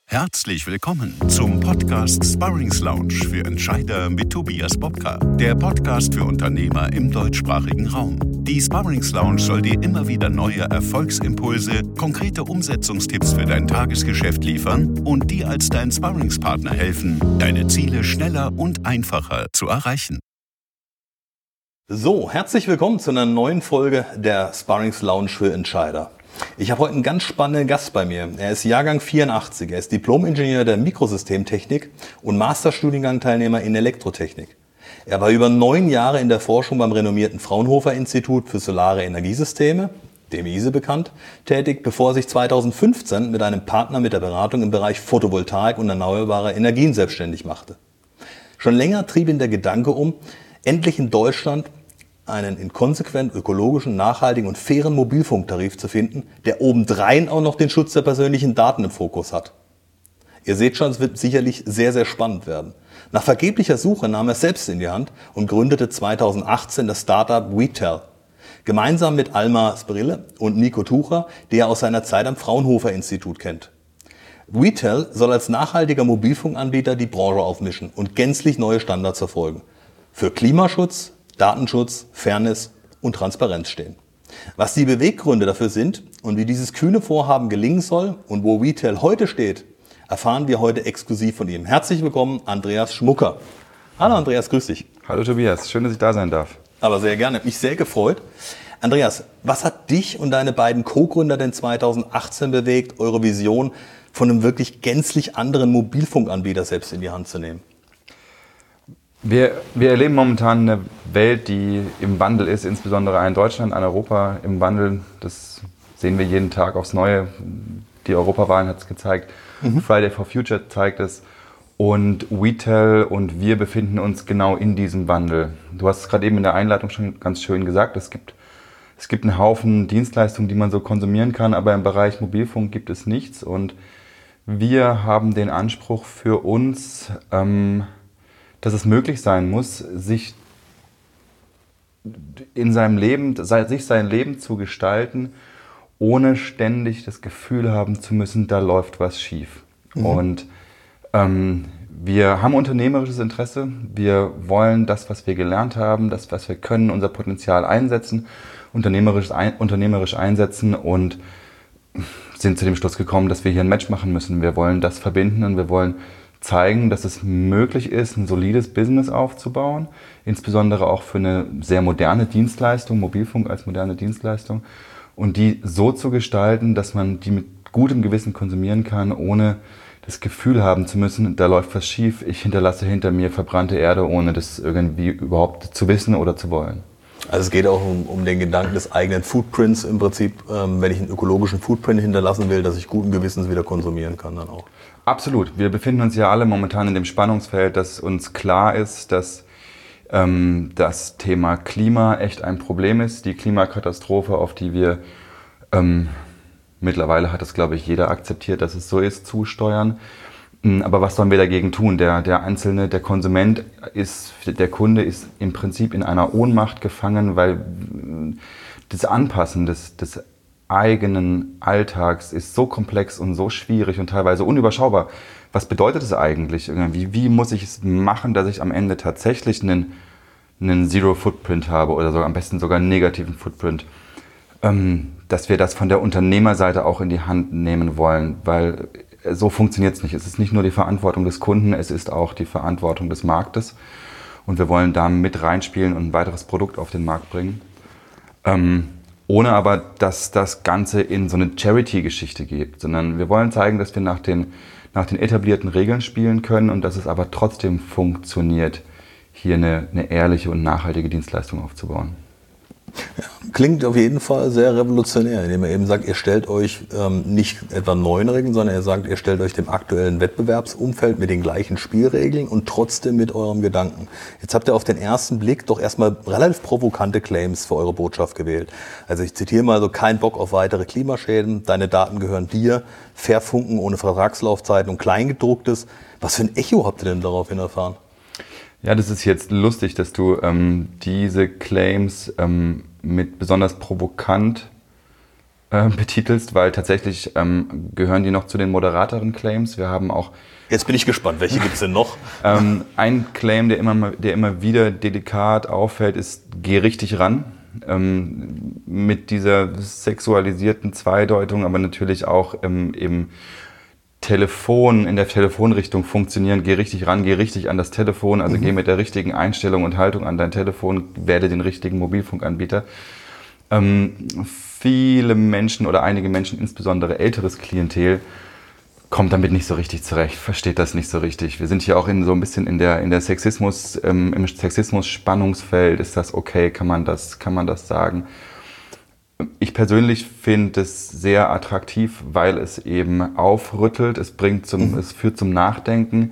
Herzlich willkommen zum Podcast Sparrings Lounge für Entscheider mit Tobias Bobka, der Podcast für Unternehmer im deutschsprachigen Raum. Die Sparrings Lounge soll dir immer wieder neue Erfolgsimpulse, konkrete Umsetzungstipps für dein Tagesgeschäft liefern und dir als dein Sparringspartner helfen, deine Ziele schneller und einfacher zu erreichen. So, herzlich willkommen zu einer neuen Folge der Sparrings Lounge für Entscheider. Ich habe heute einen ganz spannenden Gast bei mir. Er ist Jahrgang 84, er ist Diplom-Ingenieur der Mikrosystemtechnik und Masterstudiengang-Teilnehmer in Elektrotechnik. Er war über 9 Jahre in der Forschung beim renommierten Fraunhofer-Institut für Solare Energiesysteme, dem ISE bekannt, tätig, bevor er sich 2015 mit einem Partner mit der Beratung im Bereich Photovoltaik und erneuerbare Energien selbstständig machte. Schon länger trieb ihn der Gedanke um, endlich in Deutschland einen in konsequent ökologischen, nachhaltigen und fairen Mobilfunktarif zu finden, der obendrein auch noch den Schutz der persönlichen Daten im Fokus hat. Ihr seht schon, es wird sicherlich sehr, sehr spannend werden. Nach vergeblicher Suche nahm er es selbst in die Hand und gründete 2018 das Startup WeTel. Gemeinsam mit Alma Sprille und Nico Tucher, die er aus seiner Zeit am Fraunhofer-Institut kennt. WeTel soll als nachhaltiger Mobilfunkanbieter die Branche aufmischen und gänzlich neue Standards verfolgen. Für Klimaschutz, Datenschutz, Fairness und Transparenz stehen. Was die Beweggründe dafür sind und wie dieses kühne Vorhaben gelingen soll und wo WeTel heute steht, erfahren wir heute exklusiv von ihm. Herzlich willkommen, Andreas Schmucker. Hallo Andreas, grüß dich. Hallo Tobias, schön, dass ich da sein darf. Aber sehr gerne, mich sehr gefreut. Andreas, was hat dich und deine beiden Co-Gründer denn 2018 bewegt, eure Vision von einem wirklich gänzlich anderen Mobilfunkanbieter selbst in die Hand zu nehmen? Wir erleben momentan eine Welt, die im Wandel ist, insbesondere in Deutschland, in Europa im Wandel. Das sehen wir jeden Tag aufs Neue. Die Europawahlen hat es gezeigt, Friday for Future zeigt es. Und WeTel und wir befinden uns genau in diesem Wandel. Du hast es gerade eben in der Einleitung schon ganz schön gesagt, es gibt einen Haufen Dienstleistungen, die man so konsumieren kann, aber im Bereich Mobilfunk gibt es nichts. Und wir haben den Anspruch für uns, dass es möglich sein muss, sich sein Leben zu gestalten, ohne ständig das Gefühl haben zu müssen, da läuft was schief. Und wir haben unternehmerisches Interesse, wir wollen das, was wir gelernt haben, das, was wir können, unser Potenzial einsetzen, unternehmerisch einsetzen und sind zu dem Schluss gekommen, dass wir hier ein Match machen müssen. Wir wollen das verbinden und wir wollen zeigen, dass es möglich ist, ein solides Business aufzubauen, insbesondere auch für eine sehr moderne Dienstleistung, Mobilfunk als moderne Dienstleistung, und die so zu gestalten, dass man die mit gutem Gewissen konsumieren kann, ohne das Gefühl haben zu müssen, da läuft was schief, ich hinterlasse hinter mir verbrannte Erde, ohne das irgendwie überhaupt zu wissen oder zu wollen. Also es geht auch um den Gedanken des eigenen Footprints im Prinzip, wenn ich einen ökologischen Footprint hinterlassen will, dass ich guten Gewissens wieder konsumieren kann dann auch. Absolut. Wir befinden uns ja alle momentan in dem Spannungsfeld, dass uns klar ist, dass das Thema Klima echt ein Problem ist. Die Klimakatastrophe, auf die wir mittlerweile hat es, glaube ich, jeder akzeptiert, dass es so ist, zusteuern. Aber was sollen wir dagegen tun? Der Einzelne, der Konsument der Kunde ist im Prinzip in einer Ohnmacht gefangen, weil das Anpassen des eigenen Alltags ist so komplex und so schwierig und teilweise unüberschaubar. Was bedeutet es eigentlich? Wie muss ich es machen, dass ich am Ende tatsächlich einen Zero-Footprint habe oder sogar am besten sogar einen negativen Footprint? Dass wir das von der Unternehmerseite auch in die Hand nehmen wollen, weil so funktioniert es nicht. Es ist nicht nur die Verantwortung des Kunden, es ist auch die Verantwortung des Marktes. Und wir wollen da mit reinspielen und ein weiteres Produkt auf den Markt bringen. Ohne aber, dass das Ganze in so eine Charity-Geschichte geht, sondern wir wollen zeigen, dass wir nach den etablierten Regeln spielen können und dass es aber trotzdem funktioniert, hier eine ehrliche und nachhaltige Dienstleistung aufzubauen. Ja, klingt auf jeden Fall sehr revolutionär, indem er eben sagt, ihr stellt euch nicht etwa neuen Regeln, sondern er sagt, ihr stellt euch dem aktuellen Wettbewerbsumfeld mit den gleichen Spielregeln und trotzdem mit eurem Gedanken. Jetzt habt ihr auf den ersten Blick doch erstmal relativ provokante Claims für eure Botschaft gewählt. Also ich zitiere mal so: kein Bock auf weitere Klimaschäden, deine Daten gehören dir, Fairfunken ohne Vertragslaufzeiten und Kleingedrucktes. Was für ein Echo habt ihr denn daraufhin erfahren? Ja, das ist jetzt lustig, dass du diese Claims mit besonders provokant betitelst, weil tatsächlich gehören die noch zu den moderateren Claims. Wir haben auch Jetzt bin ich gespannt, welche gibt es denn noch? ein Claim, der immer wieder delikat auffällt, ist geh richtig ran. Mit dieser sexualisierten Zweideutung, aber natürlich auch im Telefon, in der Telefonrichtung funktionieren, geh richtig ran, geh richtig an das Telefon, also geh mit der richtigen Einstellung und Haltung an dein Telefon, werde den richtigen Mobilfunkanbieter. Viele Menschen oder einige Menschen, insbesondere älteres Klientel, kommt damit nicht so richtig zurecht, versteht das nicht so richtig. Wir sind hier auch so ein bisschen in der Sexismus, im Sexismus-Spannungsfeld. Ist das okay? Kann man das sagen? Ich persönlich finde es sehr attraktiv, weil es eben aufrüttelt, es führt zum Nachdenken.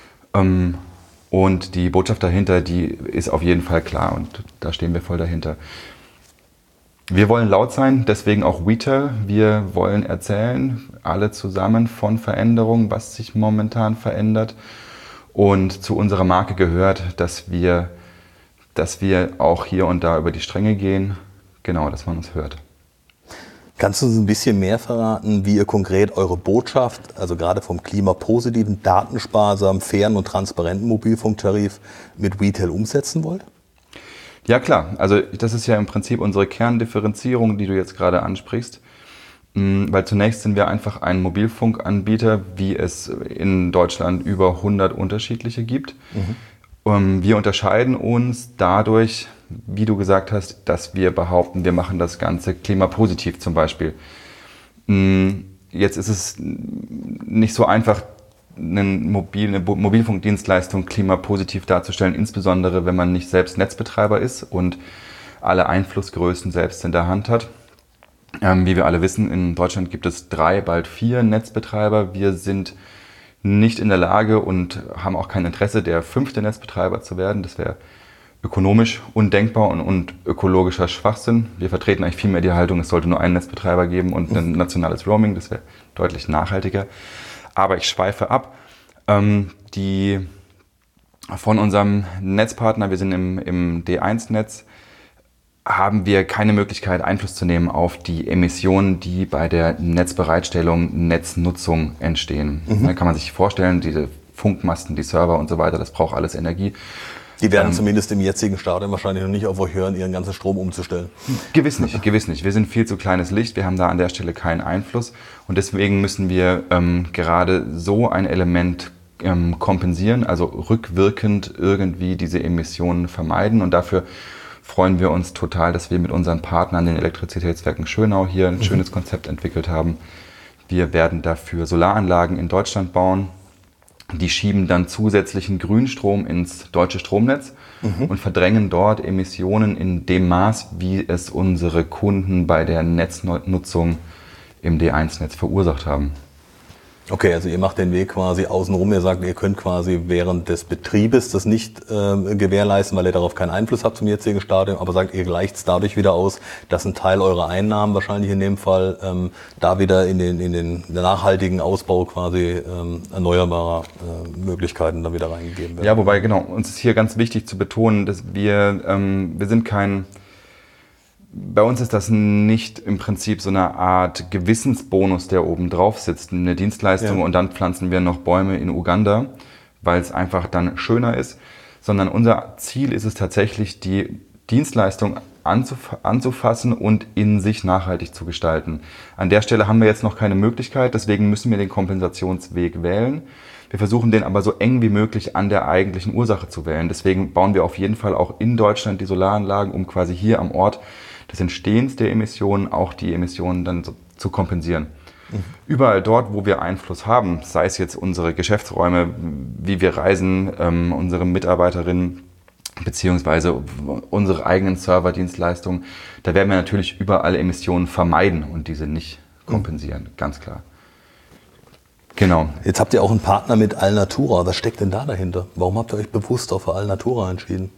Und die Botschaft dahinter, die ist auf jeden Fall klar und da stehen wir voll dahinter. Wir wollen laut sein, deswegen auch Retail. Wir wollen erzählen, alle zusammen von Veränderungen, was sich momentan verändert. Und zu unserer Marke gehört, dass wir auch hier und da über die Stränge gehen. Genau, dass man uns hört. Kannst du uns ein bisschen mehr verraten, wie ihr konkret eure Botschaft, also gerade vom klimapositiven, datensparsamen, fairen und transparenten Mobilfunktarif mit Retail umsetzen wollt? Ja klar, also das ist ja im Prinzip unsere Kerndifferenzierung, die du jetzt gerade ansprichst, weil zunächst sind wir einfach ein Mobilfunkanbieter, wie es in Deutschland über 100 unterschiedliche gibt. Wir unterscheiden uns dadurch, wie du gesagt hast, dass wir behaupten, wir machen das Ganze klimapositiv zum Beispiel. Jetzt ist es nicht so einfach, eine Mobilfunkdienstleistung klimapositiv darzustellen, insbesondere wenn man nicht selbst Netzbetreiber ist und alle Einflussgrößen selbst in der Hand hat. Wie wir alle wissen, in Deutschland gibt es 3, bald 4 Netzbetreiber. Wir sind nicht in der Lage und haben auch kein Interesse, der 5. Netzbetreiber zu werden. Das wäre ökonomisch undenkbar und ökologischer Schwachsinn. Wir vertreten eigentlich viel mehr die Haltung, es sollte nur einen Netzbetreiber geben und ein nationales Roaming. Das wäre deutlich nachhaltiger. Aber ich schweife ab. Von unserem Netzpartner, wir sind im D1-Netz, haben wir keine Möglichkeit, Einfluss zu nehmen auf die Emissionen, die bei der Netzbereitstellung, Netznutzung entstehen. Da kann man sich vorstellen, diese Funkmasten, die Server und so weiter, das braucht alles Energie. Die werden zumindest im jetzigen Stadium wahrscheinlich noch nicht auf euch hören, ihren ganzen Strom umzustellen. Gewiss nicht. Wir sind viel zu kleines Licht, wir haben da an der Stelle keinen Einfluss und deswegen müssen wir gerade so ein Element kompensieren, also rückwirkend irgendwie diese Emissionen vermeiden und dafür freuen wir uns total, dass wir mit unseren Partnern, den Elektrizitätswerken Schönau, hier ein schönes Konzept entwickelt haben. Wir werden dafür Solaranlagen in Deutschland bauen. Die schieben dann zusätzlichen Grünstrom ins deutsche Stromnetz und verdrängen dort Emissionen in dem Maß, wie es unsere Kunden bei der Netznutzung im D1-Netz verursacht haben. Okay, also ihr macht den Weg quasi außenrum. Ihr sagt, ihr könnt quasi während des Betriebes das nicht gewährleisten, weil ihr darauf keinen Einfluss habt zum jetzigen Stadium, aber sagt, ihr gleicht es dadurch wieder aus, dass ein Teil eurer Einnahmen wahrscheinlich in dem Fall da wieder in den nachhaltigen Ausbau quasi erneuerbarer Möglichkeiten dann wieder reingegeben werden. Ja, wobei genau, uns ist hier ganz wichtig zu betonen, dass wir sind bei uns ist das nicht im Prinzip so eine Art Gewissensbonus, der oben drauf sitzt, eine Dienstleistung und dann pflanzen wir noch Bäume in Uganda, weil es einfach dann schöner ist, sondern unser Ziel ist es tatsächlich, die Dienstleistung anzufassen und in sich nachhaltig zu gestalten. An der Stelle haben wir jetzt noch keine Möglichkeit, deswegen müssen wir den Kompensationsweg wählen. Wir versuchen den aber so eng wie möglich an der eigentlichen Ursache zu wählen. Deswegen bauen wir auf jeden Fall auch in Deutschland die Solaranlagen, um quasi hier am Ort des Entstehens der Emissionen auch die Emissionen dann so zu kompensieren. Überall dort, wo wir Einfluss haben, sei es jetzt unsere Geschäftsräume, wie wir reisen, unsere Mitarbeiterinnen, beziehungsweise unsere eigenen Serverdienstleistungen, da werden wir natürlich überall Emissionen vermeiden und diese nicht kompensieren, ganz klar. Genau. Jetzt habt ihr auch einen Partner mit Alnatura. Was steckt denn da dahinter? Warum habt ihr euch bewusst auf Alnatura entschieden?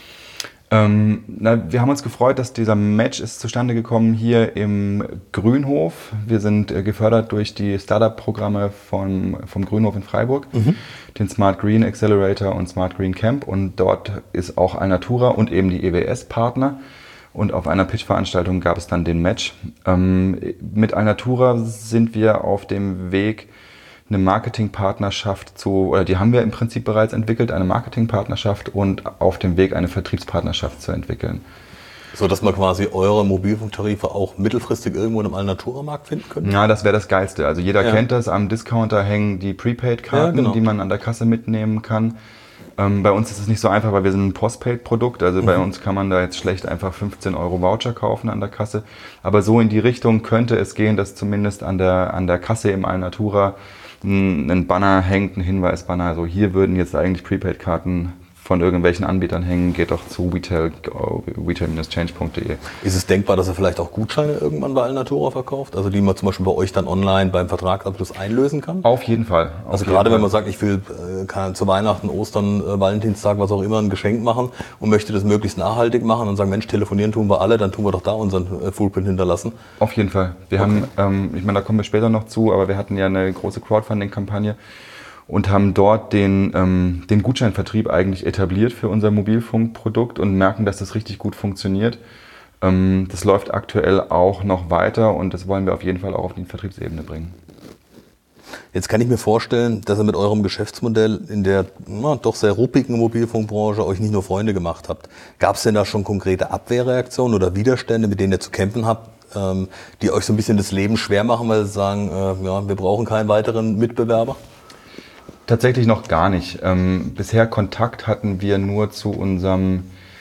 Wir haben uns gefreut, dass dieser Match ist zustande gekommen hier im Grünhof. Wir sind gefördert durch die Startup-Programme vom Grünhof in Freiburg, den Smart Green Accelerator und Smart Green Camp. Und dort ist auch Alnatura und eben die EWS Partner. Und auf einer Pitch-Veranstaltung gab es dann den Match. Mit Alnatura sind wir auf dem Weg, eine Marketingpartnerschaft oder die haben wir im Prinzip bereits entwickelt, eine Marketingpartnerschaft und auf dem Weg eine Vertriebspartnerschaft zu entwickeln. So, dass man quasi eure Mobilfunktarife auch mittelfristig irgendwo im Alnatura-Markt finden könnte? Ja, das wäre das Geilste. Also jeder kennt das, am Discounter hängen die Prepaid-Karten, die man an der Kasse mitnehmen kann. Bei uns ist es nicht so einfach, weil wir sind ein Postpaid-Produkt. Also bei uns kann man da jetzt schlecht einfach 15 € Voucher kaufen an der Kasse. Aber so in die Richtung könnte es gehen, dass zumindest an der Kasse im Alnatura ein Banner hängt, ein Hinweisbanner. Also hier würden jetzt eigentlich Prepaid-Karten von irgendwelchen Anbietern hängen, geht doch zu retail-change.de. Ist es denkbar, dass er vielleicht auch Gutscheine irgendwann bei Alnatura verkauft? Also die man zum Beispiel bei euch dann online beim Vertragsabschluss einlösen kann? Auf jeden Fall. Also gerade wenn man sagt, ich will zu Weihnachten, Ostern, Valentinstag, was auch immer, ein Geschenk machen und möchte das möglichst nachhaltig machen und sagen, Mensch, telefonieren tun wir alle, dann tun wir doch da unseren Footprint hinterlassen. Auf jeden Fall. Wir haben, ich meine, da kommen wir später noch zu, aber wir hatten ja eine große Crowdfunding-Kampagne und haben dort den Gutscheinvertrieb eigentlich etabliert für unser Mobilfunkprodukt und merken, dass das richtig gut funktioniert. Das läuft aktuell auch noch weiter und das wollen wir auf jeden Fall auch auf die Vertriebsebene bringen. Jetzt kann ich mir vorstellen, dass ihr mit eurem Geschäftsmodell in der doch sehr ruppigen Mobilfunkbranche euch nicht nur Freunde gemacht habt. Gab es denn da schon konkrete Abwehrreaktionen oder Widerstände, mit denen ihr zu kämpfen habt, die euch so ein bisschen das Leben schwer machen, weil sie sagen, wir brauchen keinen weiteren Mitbewerber? Tatsächlich noch gar nicht. Bisher Kontakt hatten wir nur zu unserem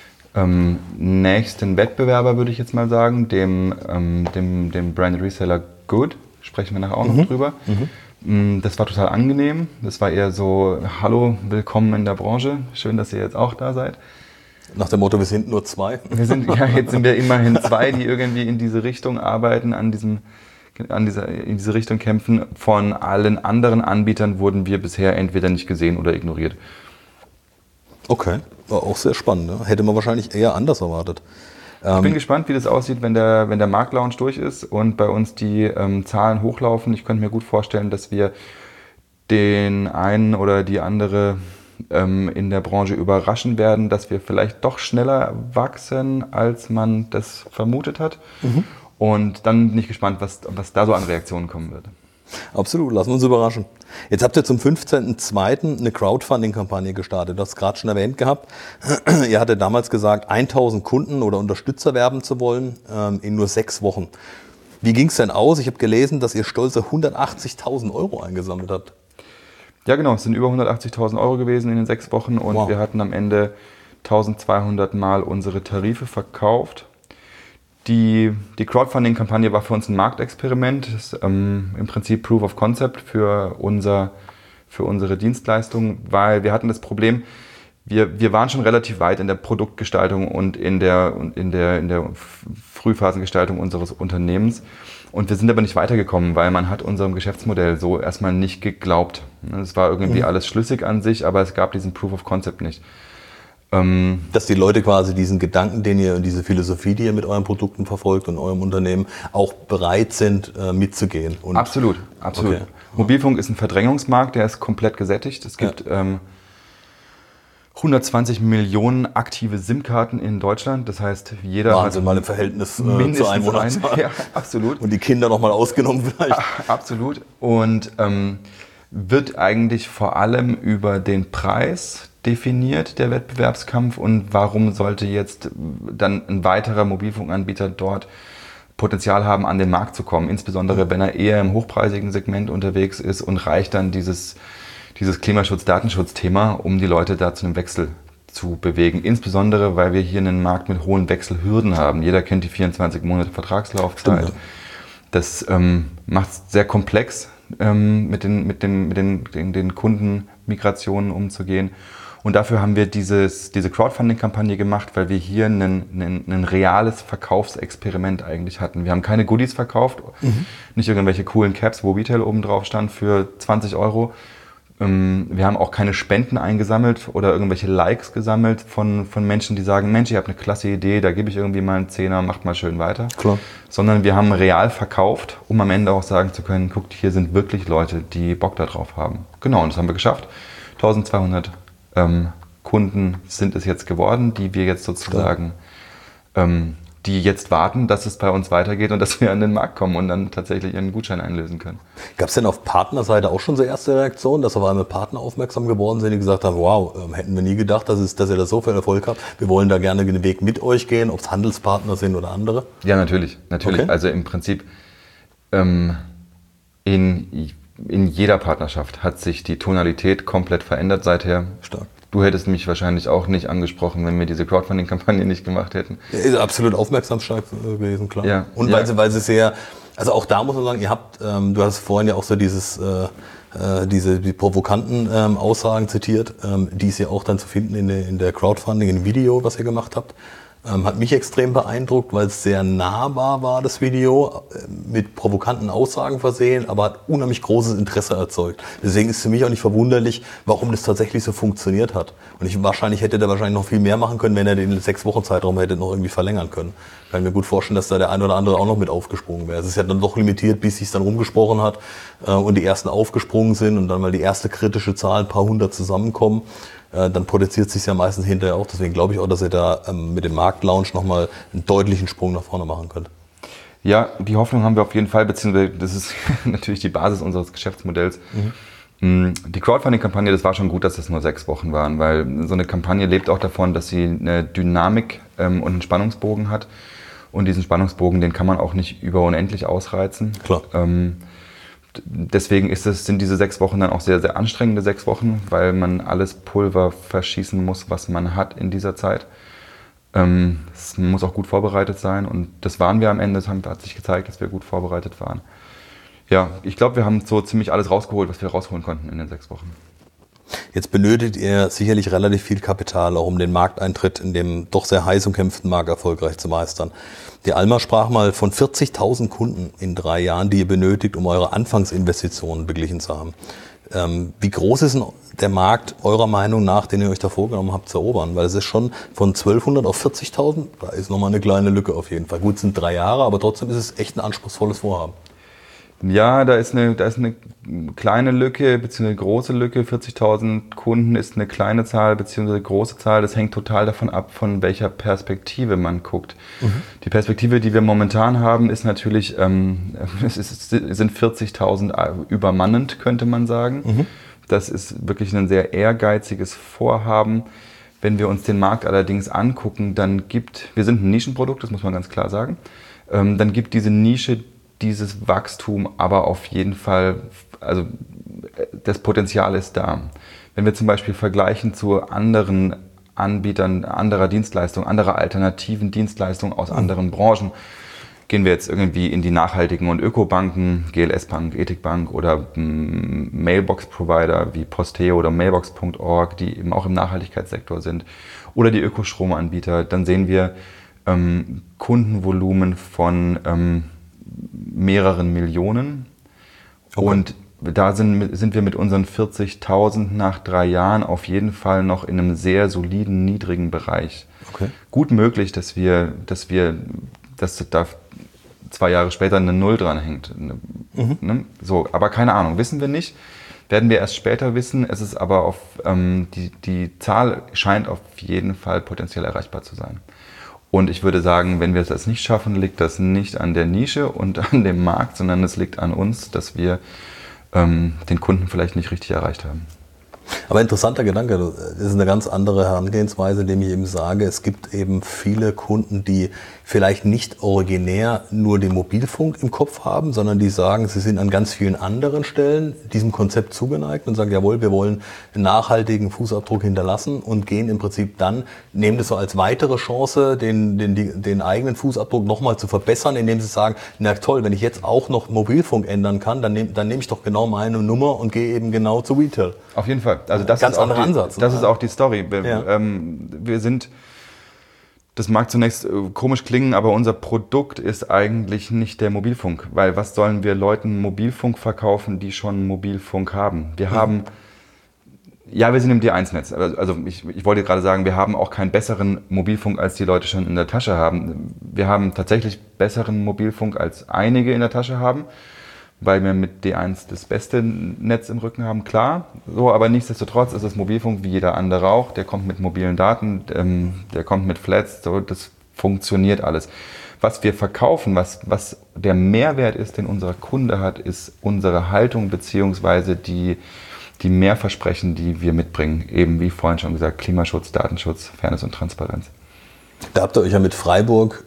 nächsten Wettbewerber, würde ich jetzt mal sagen, dem Branded Reseller Good. Sprechen wir nachher auch noch drüber. Das war total angenehm. Das war eher so, hallo, willkommen in der Branche. Schön, dass ihr jetzt auch da seid. Nach dem Motto, wir sind nur zwei. Jetzt sind wir immerhin zwei, die irgendwie in diese Richtung arbeiten, in diese Richtung kämpfen. Von allen anderen Anbietern wurden wir bisher entweder nicht gesehen oder ignoriert. Okay, war auch sehr spannend. Ne? Hätte man wahrscheinlich eher anders erwartet. Ich bin gespannt, wie das aussieht, wenn der Marktlaunch durch ist und bei uns die Zahlen hochlaufen. Ich könnte mir gut vorstellen, dass wir den einen oder die andere in der Branche überraschen werden, dass wir vielleicht doch schneller wachsen, als man das vermutet hat. Und dann bin ich gespannt, was da so an Reaktionen kommen wird. Absolut, lassen wir uns überraschen. Jetzt habt ihr zum 15.02. eine Crowdfunding-Kampagne gestartet. Du hast es gerade schon erwähnt gehabt. Ihr hattet damals gesagt, 1000 Kunden oder Unterstützer werben zu wollen in nur 6 Wochen. Wie ging es denn aus? Ich habe gelesen, dass ihr stolze 180.000 € eingesammelt habt. Ja genau, es sind über 180.000 € gewesen in den 6 Wochen und wir hatten am Ende 1200 Mal unsere Tarife verkauft. Die Crowdfunding-Kampagne war für uns ein Marktexperiment, das ist im Prinzip Proof of Concept für unsere Dienstleistung, weil wir hatten das Problem, wir waren schon relativ weit in der Produktgestaltung und in der Frühphasengestaltung unseres Unternehmens und wir sind aber nicht weitergekommen, weil man hat unserem Geschäftsmodell so erstmal nicht geglaubt. Es war irgendwie alles schlüssig an sich, aber es gab diesen Proof of Concept nicht. Dass die Leute quasi diesen Gedanken, den ihr und diese Philosophie, die ihr mit euren Produkten verfolgt und eurem Unternehmen, auch bereit sind, mitzugehen. Und absolut. Okay. Mobilfunk ist ein Verdrängungsmarkt, der ist komplett gesättigt. Es gibt 120 Millionen aktive SIM-Karten in Deutschland. Das heißt, jeder Wahnsinn, hat mal im Verhältnis zur Einwohnerzahl. Ja, absolut. Und die Kinder noch mal ausgenommen vielleicht. Absolut. Und wird eigentlich vor allem über den Preis definiert, der Wettbewerbskampf, und warum sollte jetzt dann ein weiterer Mobilfunkanbieter dort Potenzial haben, an den Markt zu kommen, insbesondere wenn er eher im hochpreisigen Segment unterwegs ist und reicht dann dieses Klimaschutz-Datenschutz-Thema, um die Leute da zu einem Wechsel zu bewegen, insbesondere weil wir hier einen Markt mit hohen Wechselhürden haben. Jeder kennt die 24 Monate Vertragslaufzeit. Stimmt. Das macht es sehr komplex, mit den Kundenmigrationen umzugehen. Und dafür haben wir diese Crowdfunding-Kampagne gemacht, weil wir hier ein reales Verkaufsexperiment eigentlich hatten. Wir haben keine Goodies verkauft, nicht irgendwelche coolen Caps, wo Retail oben drauf stand für 20 €. Wir haben auch keine Spenden eingesammelt oder irgendwelche Likes gesammelt von Menschen, die sagen, Mensch, ihr habt eine klasse Idee, da gebe ich irgendwie mal einen Zehner, macht mal schön weiter. Klar. Sondern wir haben real verkauft, um am Ende auch sagen zu können, guckt, hier sind wirklich Leute, die Bock da drauf haben. Genau, und das haben wir geschafft. 1200 Kunden sind es jetzt geworden, die wir jetzt sozusagen die jetzt warten, dass es bei uns weitergeht und dass wir an den Markt kommen und dann tatsächlich ihren Gutschein einlösen können. Gab es denn auf Partnerseite auch schon so erste Reaktionen, dass auf einmal Partner aufmerksam geworden sind, die gesagt haben, wow, hätten wir nie gedacht, dass ihr da so viel Erfolg habt. Wir wollen da gerne den Weg mit euch gehen, ob es Handelspartner sind oder andere? Ja, natürlich. Okay. Also im Prinzip in jeder Partnerschaft hat sich die Tonalität komplett verändert seither. Stark. Du hättest mich wahrscheinlich auch nicht angesprochen, wenn wir diese Crowdfunding-Kampagne nicht gemacht hätten. Ist absolut aufmerksamstark gewesen, klar. Ja, und weil sie sehr, also auch da muss man sagen, ihr habt, du hast vorhin ja auch so die provokanten Aussagen zitiert, die ist ja auch dann zu finden in der Crowdfunding, in dem Video, was ihr gemacht habt. Hat mich extrem beeindruckt, weil es sehr nahbar war, das Video, mit provokanten Aussagen versehen, aber hat unheimlich großes Interesse erzeugt. Deswegen ist es für mich auch nicht verwunderlich, warum das tatsächlich so funktioniert hat. Und hätte der wahrscheinlich noch viel mehr machen können, wenn er den 6 Wochen Zeitraum hätte noch irgendwie verlängern können. Kann ich mir gut vorstellen, dass da der ein oder andere auch noch mit aufgesprungen wäre. Es ist ja dann doch limitiert, bis sich dann rumgesprochen hat und die ersten aufgesprungen sind und dann mal die erste kritische Zahl, ein paar hundert zusammenkommen. Dann potenziert sich ja meistens hinterher auch. Deswegen glaube ich auch, dass ihr da mit dem Marktlaunch nochmal einen deutlichen Sprung nach vorne machen könnt. Ja, die Hoffnung haben wir auf jeden Fall, beziehungsweise das ist natürlich die Basis unseres Geschäftsmodells. Die Crowdfunding-Kampagne, das war schon gut, dass das nur 6 Wochen waren, weil so eine Kampagne lebt auch davon, dass sie eine Dynamik und einen Spannungsbogen hat. Und diesen Spannungsbogen, den kann man auch nicht unendlich ausreizen. Klar. Deswegen sind diese 6 Wochen dann auch sehr, sehr anstrengende 6 Wochen, weil man alles Pulver verschießen muss, was man hat in dieser Zeit. Es muss auch gut vorbereitet sein und das waren wir am Ende. Es hat sich gezeigt, dass wir gut vorbereitet waren. Ja, ich glaube, wir haben so ziemlich alles rausgeholt, was wir rausholen konnten in den 6 Wochen. Jetzt benötigt ihr sicherlich relativ viel Kapital, auch um den Markteintritt in dem doch sehr heiß umkämpften Markt erfolgreich zu meistern. Die Alma sprach mal von 40.000 Kunden in 3 Jahren, die ihr benötigt, um eure Anfangsinvestitionen beglichen zu haben. Wie groß ist denn der Markt eurer Meinung nach, den ihr euch da vorgenommen habt, zu erobern? Weil es ist schon von 1200 auf 40.000, da ist nochmal eine kleine Lücke auf jeden Fall. Gut, es sind 3 Jahre, aber trotzdem ist es echt ein anspruchsvolles Vorhaben. Ja, da ist eine kleine Lücke bzw. eine große Lücke. 40.000 Kunden ist eine kleine Zahl bzw. große Zahl. Das hängt total davon ab, von welcher Perspektive man guckt. Die Perspektive, die wir momentan haben, ist natürlich, es sind 40.000 übermannend, könnte man sagen. Das ist wirklich ein sehr ehrgeiziges Vorhaben. Wenn wir uns den Markt allerdings angucken, wir sind ein Nischenprodukt, das muss man ganz klar sagen, dann gibt diese Nische dieses Wachstum aber auf jeden Fall, also das Potenzial ist da. Wenn wir zum Beispiel vergleichen zu anderen Anbietern anderer Dienstleistungen, anderer alternativen Dienstleistungen aus anderen Branchen, gehen wir jetzt irgendwie in die nachhaltigen und Ökobanken, GLS Bank, Ethik Bank oder Mailbox-Provider wie Posteo oder Mailbox.org, die eben auch im Nachhaltigkeitssektor sind, oder die Ökostromanbieter, dann sehen wir Kundenvolumen von mehreren Millionen. Okay. Und da sind wir mit unseren 40.000 nach 3 Jahren auf jeden Fall noch in einem sehr soliden, niedrigen Bereich. Okay. Gut möglich, dass da 2 Jahre später eine Null dran hängt. Ne? So, aber keine Ahnung, wissen wir nicht. Werden wir erst später wissen. Es ist aber die Zahl scheint auf jeden Fall potenziell erreichbar zu sein. Und ich würde sagen, wenn wir das nicht schaffen, liegt das nicht an der Nische und an dem Markt, sondern es liegt an uns, dass wir den Kunden vielleicht nicht richtig erreicht haben. Aber interessanter Gedanke, das ist eine ganz andere Herangehensweise, indem ich eben sage, es gibt eben viele Kunden, die vielleicht nicht originär nur den Mobilfunk im Kopf haben, sondern die sagen, sie sind an ganz vielen anderen Stellen diesem Konzept zugeneigt und sagen, jawohl, wir wollen einen nachhaltigen Fußabdruck hinterlassen und gehen im Prinzip dann, nehmen das so als weitere Chance, den eigenen Fußabdruck nochmal zu verbessern, indem sie sagen, na toll, wenn ich jetzt auch noch Mobilfunk ändern kann, dann nehme ich doch genau meine Nummer und gehe eben genau zu Retail. Auf jeden Fall. Also das ganz ist auch anderer Ansatz. Das ist auch die Story. Ja. Das mag zunächst komisch klingen, aber unser Produkt ist eigentlich nicht der Mobilfunk. Weil was sollen wir Leuten Mobilfunk verkaufen, die schon Mobilfunk haben? Wir sind im D1-Netz. Also ich wollte gerade sagen, wir haben auch keinen besseren Mobilfunk, als die Leute schon in der Tasche haben. Wir haben tatsächlich besseren Mobilfunk, als einige in der Tasche haben, weil wir mit D1 das beste Netz im Rücken haben, klar. So, aber nichtsdestotrotz ist es Mobilfunk wie jeder andere auch. Der kommt mit mobilen Daten, der kommt mit Flats. So, das funktioniert alles. Was wir verkaufen, was der Mehrwert ist, den unser Kunde hat, ist unsere Haltung beziehungsweise die Mehrversprechen, die wir mitbringen. Eben wie vorhin schon gesagt, Klimaschutz, Datenschutz, Fairness und Transparenz. Da habt ihr euch ja mit Freiburg,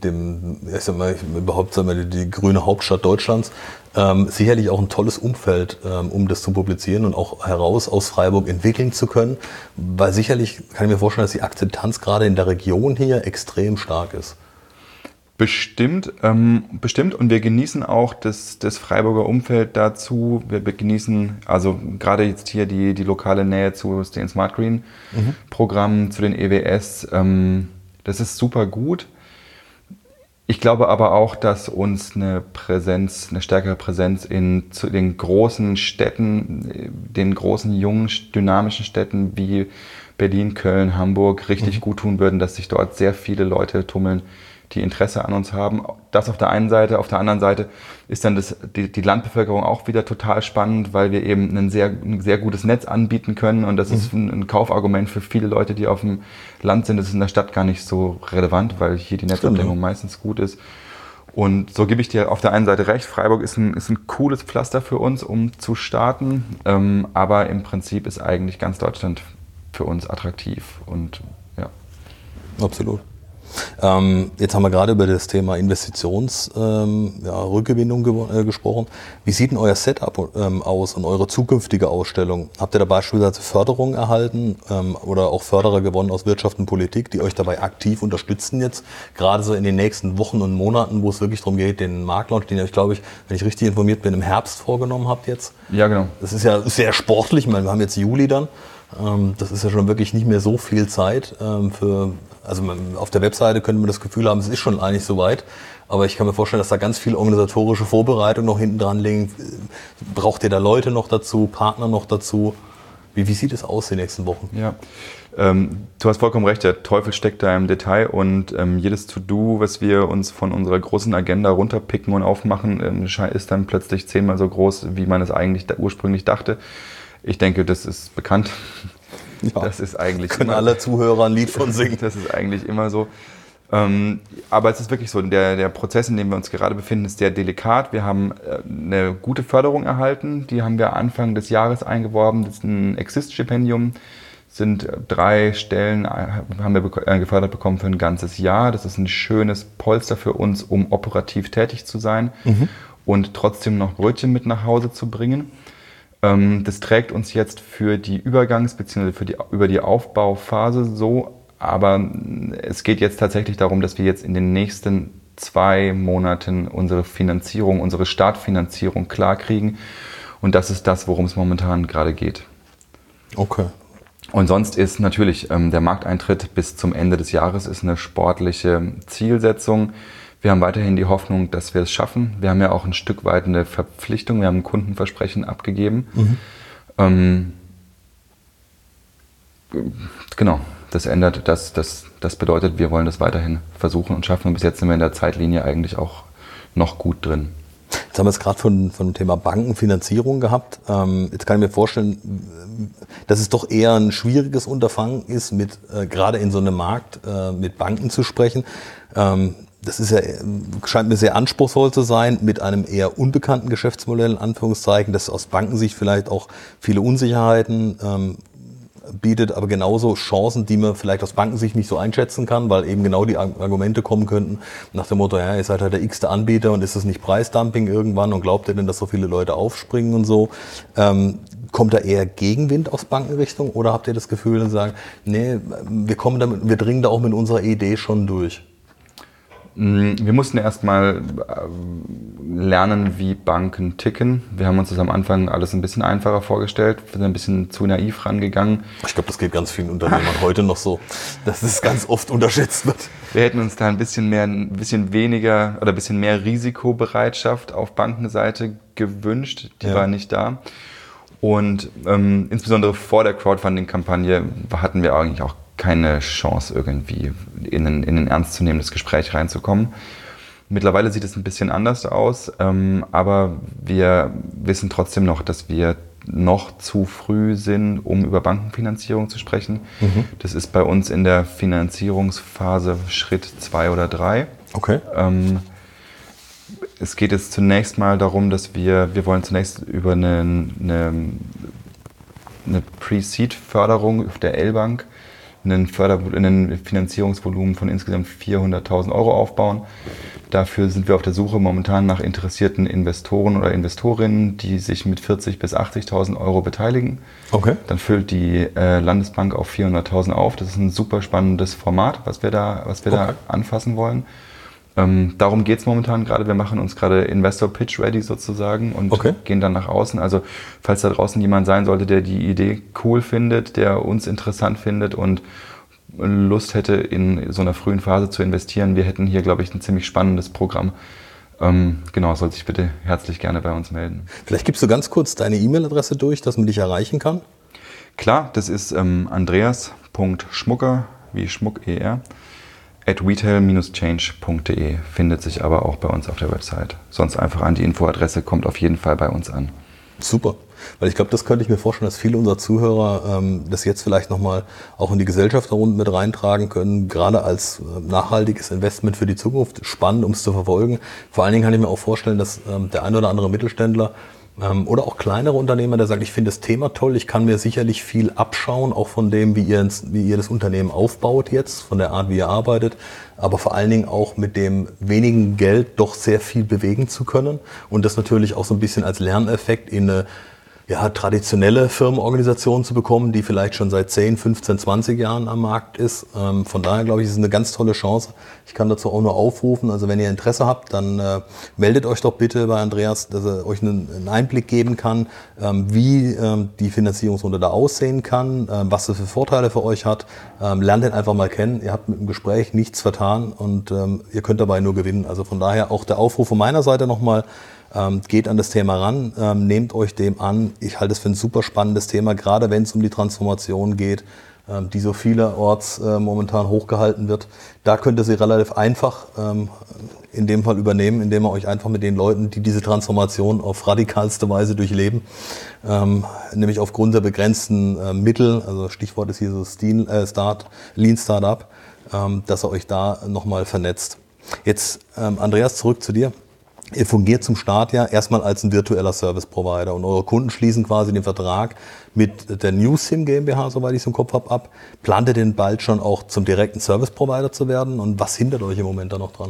die grüne Hauptstadt Deutschlands, sicherlich auch ein tolles Umfeld, um das zu publizieren und auch heraus aus Freiburg entwickeln zu können. Weil sicherlich kann ich mir vorstellen, dass die Akzeptanz gerade in der Region hier extrem stark ist. Bestimmt. Und wir genießen auch das Freiburger Umfeld dazu. Wir genießen also gerade jetzt hier die lokale Nähe zu den Smart Green Programmen, zu den EWS. Das ist super gut. Ich glaube aber auch, dass uns eine stärkere Präsenz zu den großen Städten, den großen, jungen, dynamischen Städten wie Berlin, Köln, Hamburg richtig gut tun würden, dass sich dort sehr viele Leute tummeln, die Interesse an uns haben. Das auf der einen Seite. Auf der anderen Seite ist dann die Landbevölkerung auch wieder total spannend, weil wir eben ein sehr gutes Netz anbieten können. Und das ist ein Kaufargument für viele Leute, die auf dem Land sind. Das ist in der Stadt gar nicht so relevant, weil hier die Netzabdeckung meistens gut ist. Und so gebe ich dir auf der einen Seite recht. Freiburg ist ein cooles Pflaster für uns, um zu starten. Aber im Prinzip ist eigentlich ganz Deutschland für uns attraktiv. Und ja. Absolut. Jetzt haben wir gerade über das Thema Rückgewinnung gesprochen. Wie sieht denn euer Setup aus und eure zukünftige Ausstellung? Habt ihr da beispielsweise Förderung erhalten oder auch Förderer gewonnen aus Wirtschaft und Politik, die euch dabei aktiv unterstützen jetzt, gerade so in den nächsten Wochen und Monaten, wo es wirklich darum geht, den Marktlaunch, den ihr euch, glaube ich, wenn ich richtig informiert bin, im Herbst vorgenommen habt jetzt? Ja, genau. Das ist ja sehr sportlich. Ich meine, wir haben jetzt Juli dann. Das ist ja schon wirklich nicht mehr so viel Zeit also auf der Webseite könnte man das Gefühl haben, es ist schon eigentlich soweit. Aber ich kann mir vorstellen, dass da ganz viel organisatorische Vorbereitung noch hinten dran liegen. Braucht ihr da Leute noch dazu, Partner noch dazu? Wie sieht es aus die nächsten Wochen? Ja, du hast vollkommen recht, der Teufel steckt da im Detail und jedes To-Do, was wir uns von unserer großen Agenda runterpicken und aufmachen, ist dann plötzlich 10-mal so groß, wie man es eigentlich ursprünglich dachte. Ich denke, das ist bekannt. Ja, das ist eigentlich können alle Zuhörer ein Lied von singen. Das ist eigentlich immer so. Aber es ist wirklich so, der Prozess, in dem wir uns gerade befinden, ist sehr delikat. Wir haben eine gute Förderung erhalten, die haben wir Anfang des Jahres eingeworben. Das ist ein Exist-Stipendium, sind 3 Stellen, haben wir gefördert bekommen für ein ganzes Jahr. Das ist ein schönes Polster für uns, um operativ tätig zu sein und trotzdem noch Brötchen mit nach Hause zu bringen. Das trägt uns jetzt für die bzw. über die Aufbauphase so, aber es geht jetzt tatsächlich darum, dass wir jetzt in den nächsten 2 Monaten unsere Startfinanzierung klarkriegen und das ist das, worum es momentan gerade geht. Okay. Und sonst ist natürlich der Markteintritt bis zum Ende des Jahres ist eine sportliche Zielsetzung. Wir haben weiterhin die Hoffnung, dass wir es schaffen. Wir haben ja auch ein Stück weit eine Verpflichtung. Wir haben ein Kundenversprechen abgegeben. Genau, das bedeutet, wir wollen das weiterhin versuchen und schaffen. Und bis jetzt sind wir in der Zeitlinie eigentlich auch noch gut drin. Jetzt haben wir es gerade von dem Thema Bankenfinanzierung gehabt. Jetzt kann ich mir vorstellen, dass es doch eher ein schwieriges Unterfangen ist, gerade in so einem Markt mit Banken zu sprechen. Das scheint mir sehr anspruchsvoll zu sein, mit einem eher unbekannten Geschäftsmodell, in Anführungszeichen, das aus Bankensicht vielleicht auch viele Unsicherheiten bietet, aber genauso Chancen, die man vielleicht aus Bankensicht nicht so einschätzen kann, weil eben genau die Argumente kommen könnten nach dem Motto, ja, ihr seid halt der x-te Anbieter und ist das nicht Preisdumping irgendwann und glaubt ihr denn, dass so viele Leute aufspringen und so? Kommt da eher Gegenwind aus Bankenrichtung oder habt ihr das Gefühl und sagen, nee, wir dringen da auch mit unserer Idee schon durch? Wir mussten erstmal lernen, wie Banken ticken. Wir haben uns das am Anfang alles ein bisschen einfacher vorgestellt, wir sind ein bisschen zu naiv rangegangen. Ich glaube, das geht ganz vielen Unternehmern heute noch so, dass es ganz oft unterschätzt wird. Wir hätten uns da ein bisschen weniger oder ein bisschen mehr Risikobereitschaft auf Bankenseite gewünscht. Die war nicht da. Und insbesondere vor der Crowdfunding-Kampagne hatten wir eigentlich auch keine Chance, irgendwie in ein ernstzunehmendes Gespräch reinzukommen. Mittlerweile sieht es ein bisschen anders aus, aber wir wissen trotzdem noch, dass wir noch zu früh sind, um über Bankenfinanzierung zu sprechen. Das ist bei uns in der Finanzierungsphase Schritt 2 oder 3. Okay. Es geht jetzt zunächst mal darum, dass wir wollen zunächst über eine Pre-Seed-Förderung auf der L-Bank ein Finanzierungsvolumen von insgesamt 400.000 Euro aufbauen. Dafür sind wir auf der Suche momentan nach interessierten Investoren oder Investorinnen, die sich mit 40.000 bis 80.000 Euro beteiligen. Okay. Dann füllt die Landesbank auf 400.000 auf. Das ist ein super spannendes Format, was wir da anfassen wollen. Darum geht es momentan gerade. Wir machen uns gerade Investor Pitch ready sozusagen und gehen dann nach außen. Also falls da draußen jemand sein sollte, der die Idee cool findet, der uns interessant findet und Lust hätte, in so einer frühen Phase zu investieren, wir hätten hier, glaube ich, ein ziemlich spannendes Programm. Soll sich bitte herzlich gerne bei uns melden. Vielleicht gibst du ganz kurz deine E-Mail-Adresse durch, dass man dich erreichen kann? Klar, das ist andreas.schmucker, wie Schmuck ER, @retail-change.de, findet sich aber auch bei uns auf der Website. Sonst einfach an die Infoadresse, kommt auf jeden Fall bei uns an. Super, weil ich glaube, das könnte ich mir vorstellen, dass viele unserer Zuhörer das jetzt vielleicht nochmal auch in die Gesellschafterrunde mit reintragen können, gerade als nachhaltiges Investment für die Zukunft, spannend, um es zu verfolgen. Vor allen Dingen kann ich mir auch vorstellen, dass der ein oder andere Mittelständler oder auch kleinere Unternehmer, der sagt, ich finde das Thema toll, ich kann mir sicherlich viel abschauen, auch von dem, wie ihr das Unternehmen aufbaut jetzt, von der Art, wie ihr arbeitet, aber vor allen Dingen auch mit dem wenigen Geld doch sehr viel bewegen zu können und das natürlich auch so ein bisschen als Lerneffekt in eine traditionelle Firmenorganisation zu bekommen, die vielleicht schon seit 10, 15, 20 Jahren am Markt ist. Von daher glaube ich, ist es eine ganz tolle Chance. Ich kann dazu auch nur aufrufen, also wenn ihr Interesse habt, dann meldet euch doch bitte bei Andreas, dass er euch einen Einblick geben kann, wie die Finanzierungsrunde da aussehen kann, was das für Vorteile für euch hat. Lernt den einfach mal kennen. Ihr habt mit dem Gespräch nichts vertan und ihr könnt dabei nur gewinnen. Also von daher auch der Aufruf von meiner Seite nochmal, geht an das Thema ran, nehmt euch dem an. Ich halte es für ein super spannendes Thema, gerade wenn es um die Transformation geht, die so vielerorts momentan hochgehalten wird. Da könnt ihr sie relativ einfach in dem Fall übernehmen, indem ihr euch einfach mit den Leuten, die diese Transformation auf radikalste Weise durchleben, nämlich aufgrund der begrenzten Mittel, also Stichwort ist hier so Lean Startup, dass ihr euch da nochmal vernetzt. Jetzt, Andreas, zurück zu dir. Ihr fungiert zum Start ja erstmal als ein virtueller Service-Provider und eure Kunden schließen quasi den Vertrag mit der NewSim GmbH, soweit ich es im Kopf habe, Plant ihr denn bald schon auch zum direkten Service-Provider zu werden und was hindert euch im Moment da noch dran?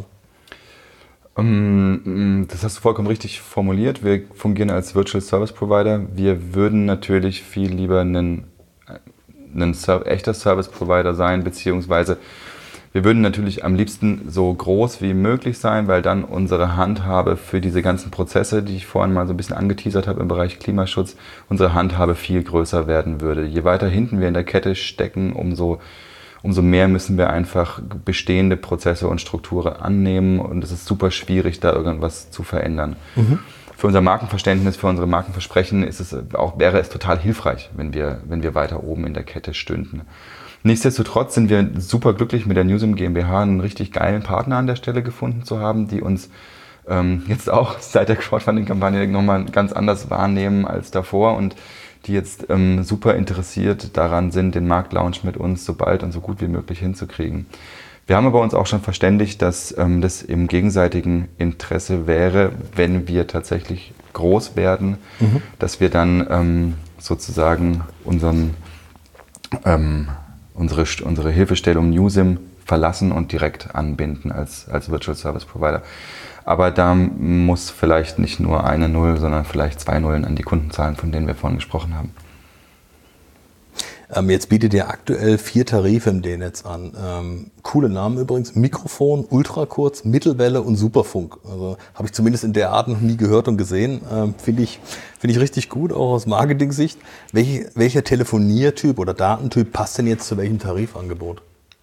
Das hast du vollkommen richtig formuliert. Wir fungieren als Virtual Service Provider. Wir würden natürlich viel lieber ein echter Service Provider sein, beziehungsweise wir würden natürlich am liebsten so groß wie möglich sein, weil dann unsere Handhabe für diese ganzen Prozesse, die ich vorhin mal so ein bisschen angeteasert habe im Bereich Klimaschutz, unsere Handhabe viel größer werden würde. Je weiter hinten wir in der Kette stecken, umso mehr müssen wir einfach bestehende Prozesse und Strukturen annehmen und es ist super schwierig, da irgendwas zu verändern. Für unser Markenverständnis, für unsere Markenversprechen wäre es total hilfreich, wenn wir weiter oben in der Kette stünden. Nichtsdestotrotz sind wir super glücklich, mit der NewSim GmbH einen richtig geilen Partner an der Stelle gefunden zu haben, die uns jetzt auch seit der Crowdfunding-Kampagne nochmal ganz anders wahrnehmen als davor und die jetzt super interessiert daran sind, den Marktlaunch mit uns so bald und so gut wie möglich hinzukriegen. Wir haben aber uns auch schon verständigt, dass das im gegenseitigen Interesse wäre, wenn wir tatsächlich groß werden, dass wir dann sozusagen unsere Hilfestellung NewSim verlassen und direkt anbinden als Virtual Service Provider. Aber da muss vielleicht nicht nur eine Null, sondern vielleicht 2 Nullen an die Kundenzahlen, von denen wir vorhin gesprochen haben. Jetzt bietet ihr aktuell 4 Tarife im D-Netz an. Coole Namen übrigens. Mikrofon, Ultrakurz, Mittelwelle und Superfunk. Also habe ich zumindest in der Art noch nie gehört und gesehen. Finde ich richtig gut, auch aus Marketing-Sicht. Welcher Telefoniertyp oder Datentyp passt denn jetzt zu welchem Tarifangebot?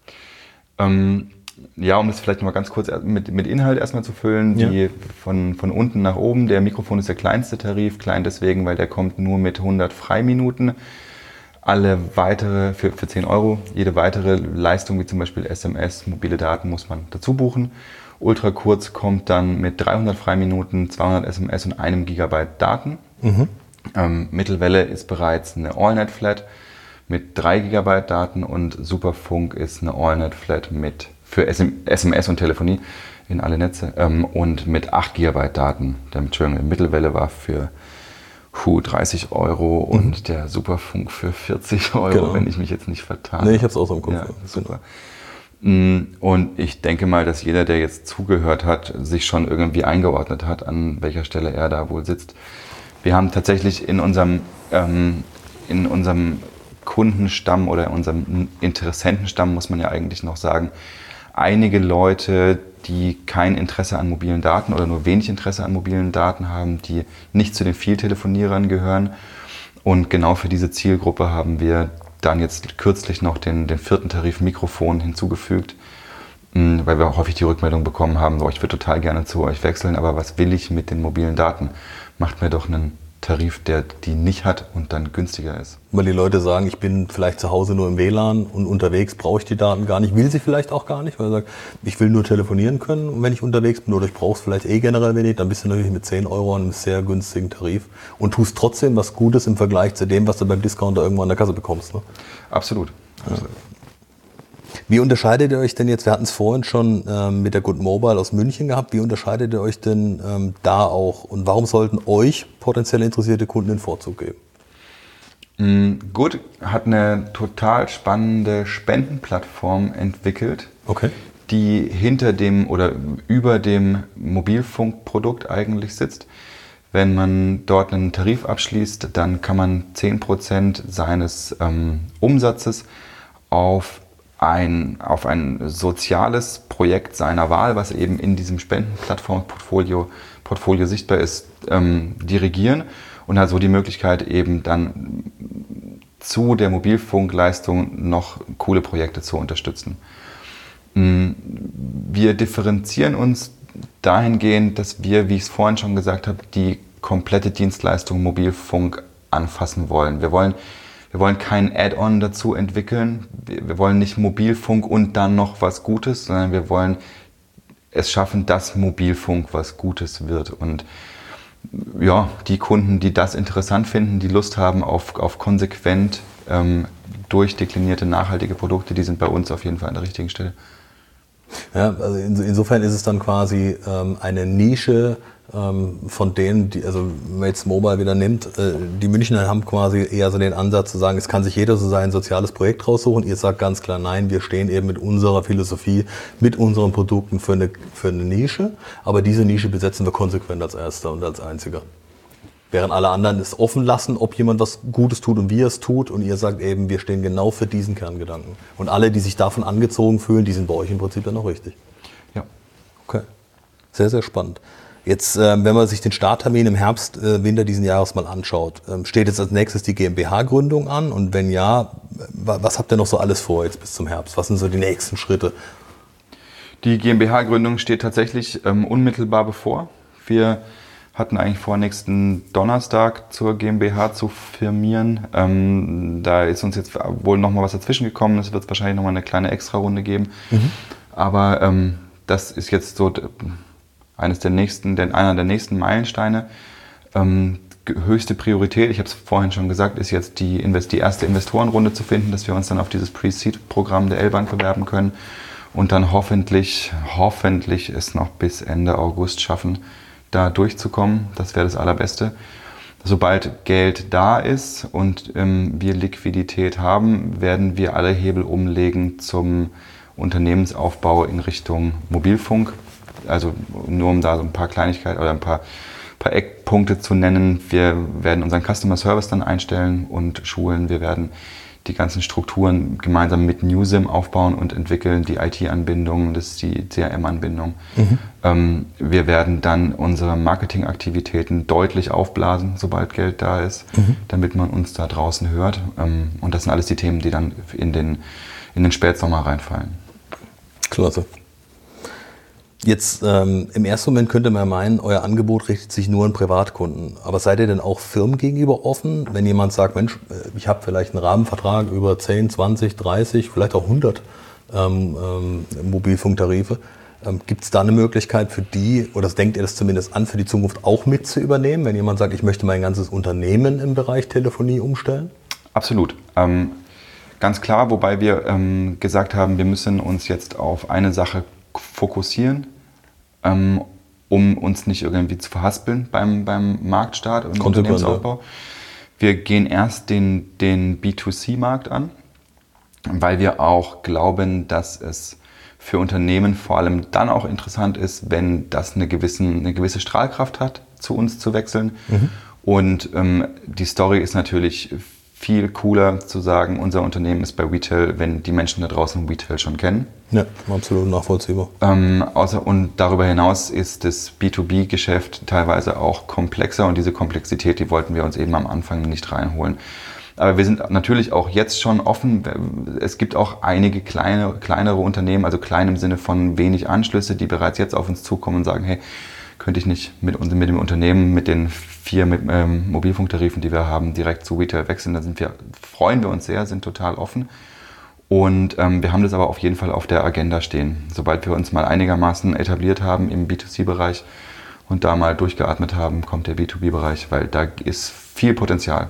Ja, um das vielleicht noch mal ganz kurz mit Inhalt erstmal zu füllen, die von unten nach oben. Der Mikrofon ist der kleinste Tarif, klein deswegen, weil der kommt nur mit 100 Freiminuten. Alle weitere, für 10 Euro, jede weitere Leistung, wie zum Beispiel SMS, mobile Daten, muss man dazu buchen. Ultrakurz kommt dann mit 300 Freiminuten, 200 SMS und 1 Gigabyte Daten. Mittelwelle ist bereits eine AllNet-Flat mit 3 GB Daten und Superfunk ist eine AllNet-Flat für SMS und Telefonie in alle Netze und mit 8 GB Daten. Der Mittelwelle war für 30 € und der Superfunk für 40 €, genau, wenn ich mich jetzt nicht vertan habe. Nee, ich habe es auch so im Kopf. Ja, super. Und ich denke mal, dass jeder, der jetzt zugehört hat, sich schon irgendwie eingeordnet hat, an welcher Stelle er da wohl sitzt. Wir haben tatsächlich in unserem Kundenstamm oder in unserem Interessentenstamm, muss man ja eigentlich noch sagen, einige Leute, die kein Interesse an mobilen Daten oder nur wenig Interesse an mobilen Daten haben, die nicht zu den Vieltelefonierern gehören. Und genau für diese Zielgruppe haben wir dann jetzt kürzlich noch den 4. Tarif Mikrofon hinzugefügt, weil wir häufig die Rückmeldung bekommen haben, so, ich würde total gerne zu euch wechseln, aber was will ich mit den mobilen Daten? Macht mir doch einen Tarif, der die nicht hat und dann günstiger ist. Weil die Leute sagen, ich bin vielleicht zu Hause nur im WLAN und unterwegs brauche ich die Daten gar nicht, will sie vielleicht auch gar nicht, weil er sagt, ich will nur telefonieren können, wenn ich unterwegs bin, oder ich brauche es vielleicht generell wenig, dann bist du natürlich mit 10 € an einem sehr günstigen Tarif und tust trotzdem was Gutes im Vergleich zu dem, was du beim Discounter irgendwo an der Kasse bekommst. Ne? Absolut. Ja. Wie unterscheidet ihr euch denn jetzt, wir hatten es vorhin schon mit der Good Mobile aus München gehabt, wie unterscheidet ihr euch denn da auch und warum sollten euch potenziell interessierte Kunden den Vorzug geben? Good hat eine total spannende Spendenplattform entwickelt, okay, die hinter dem oder über dem Mobilfunkprodukt eigentlich sitzt. Wenn man dort einen Tarif abschließt, dann kann man 10% seines Umsatzes auf ein soziales Projekt seiner Wahl, was eben in diesem Spendenplattformportfolio sichtbar ist, dirigieren und hat so die Möglichkeit eben dann zu der Mobilfunkleistung noch coole Projekte zu unterstützen. Wir differenzieren uns dahingehend, dass wir, wie ich es vorhin schon gesagt habe, die komplette Dienstleistung Mobilfunk anfassen wollen. Wir wollen kein Add-on dazu entwickeln. Wir wollen nicht Mobilfunk und dann noch was Gutes, sondern wir wollen es schaffen, dass Mobilfunk was Gutes wird. Und ja, die Kunden, die das interessant finden, die Lust haben auf konsequent durchdeklinierte, nachhaltige Produkte, die sind bei uns auf jeden Fall an der richtigen Stelle. Ja, also insofern ist es dann quasi eine Nische von denen, also wenn man jetzt Mobile wieder nimmt, die Münchner haben quasi eher so den Ansatz zu sagen, es kann sich jeder so sein soziales Projekt raussuchen. Ihr sagt ganz klar, nein, wir stehen eben mit unserer Philosophie, mit unseren Produkten für eine Nische, aber diese Nische besetzen wir konsequent als erster und als einziger. Während alle anderen es offen lassen, ob jemand was Gutes tut und wie er es tut, und ihr sagt eben, wir stehen genau für diesen Kerngedanken. Und alle, die sich davon angezogen fühlen, die sind bei euch im Prinzip dann auch richtig. Ja. Okay. Sehr, sehr spannend. Jetzt, wenn man sich den Starttermin im Herbst, Winter diesen Jahres mal anschaut, steht jetzt als nächstes die GmbH-Gründung an? Und wenn ja, was habt ihr noch so alles vor jetzt bis zum Herbst? Was sind so die nächsten Schritte? Die GmbH-Gründung steht tatsächlich unmittelbar bevor. Wir hatten eigentlich vor, nächsten Donnerstag zur GmbH zu firmieren. Da ist uns jetzt wohl noch mal was dazwischen gekommen. Es wird wahrscheinlich noch mal eine kleine Extra-Runde geben. Aber das ist jetzt so einer der nächsten Meilensteine. Höchste Priorität, ich habe es vorhin schon gesagt, ist jetzt die erste Investorenrunde zu finden, dass wir uns dann auf dieses Pre-Seed-Programm der L-Bank bewerben können und dann hoffentlich es noch bis Ende August schaffen, da durchzukommen. Das wäre das Allerbeste. Sobald Geld da ist und wir Liquidität haben, werden wir alle Hebel umlegen zum Unternehmensaufbau in Richtung Mobilfunk. Also nur um da so ein paar Kleinigkeiten oder ein paar Eckpunkte zu nennen. Wir werden unseren Customer Service dann einstellen und schulen. Wir werden die ganzen Strukturen gemeinsam mit Newsim aufbauen und entwickeln, die IT-Anbindung, das ist die CRM-Anbindung. Wir werden dann unsere Marketingaktivitäten deutlich aufblasen, sobald Geld da ist, damit man uns da draußen hört. Und das sind alles die Themen, die dann in den Spätsommer reinfallen. Klasse. Jetzt im ersten Moment könnte man meinen, euer Angebot richtet sich nur an Privatkunden. Aber seid ihr denn auch Firmen gegenüber offen? Wenn jemand sagt, Mensch, ich habe vielleicht einen Rahmenvertrag über 10, 20, 30, vielleicht auch 100 Mobilfunktarife. Gibt es da eine Möglichkeit für die, oder denkt ihr das zumindest an, für die Zukunft auch mit zu übernehmen, wenn jemand sagt, ich möchte mein ganzes Unternehmen im Bereich Telefonie umstellen? Absolut. Ganz klar, wobei wir gesagt haben, wir müssen uns jetzt auf eine Sache fokussieren, um uns nicht irgendwie zu verhaspeln beim Marktstart und Unternehmensaufbau. Wir gehen erst den B2C-Markt an, weil wir auch glauben, dass es für Unternehmen vor allem dann auch interessant ist, wenn das eine gewisse Strahlkraft hat, zu uns zu wechseln. Und die Story ist natürlich viel cooler zu sagen, unser Unternehmen ist bei Retail, wenn die Menschen da draußen Retail schon kennen. Ja, absolut nachvollziehbar. Und darüber hinaus ist das B2B-Geschäft teilweise auch komplexer und diese Komplexität, die wollten wir uns eben am Anfang nicht reinholen. Aber wir sind natürlich auch jetzt schon offen. Es gibt auch einige kleinere Unternehmen, also klein im Sinne von wenig Anschlüsse, die bereits jetzt auf uns zukommen und sagen, hey, könnte ich nicht mit dem Unternehmen, mit den 4 Mobilfunktarifen, die wir haben, direkt zu Retail wechseln. Da freuen wir uns sehr, sind total offen. Und wir haben das aber auf jeden Fall auf der Agenda stehen. Sobald wir uns mal einigermaßen etabliert haben im B2C-Bereich und da mal durchgeatmet haben, kommt der B2B-Bereich, weil da ist viel Potenzial.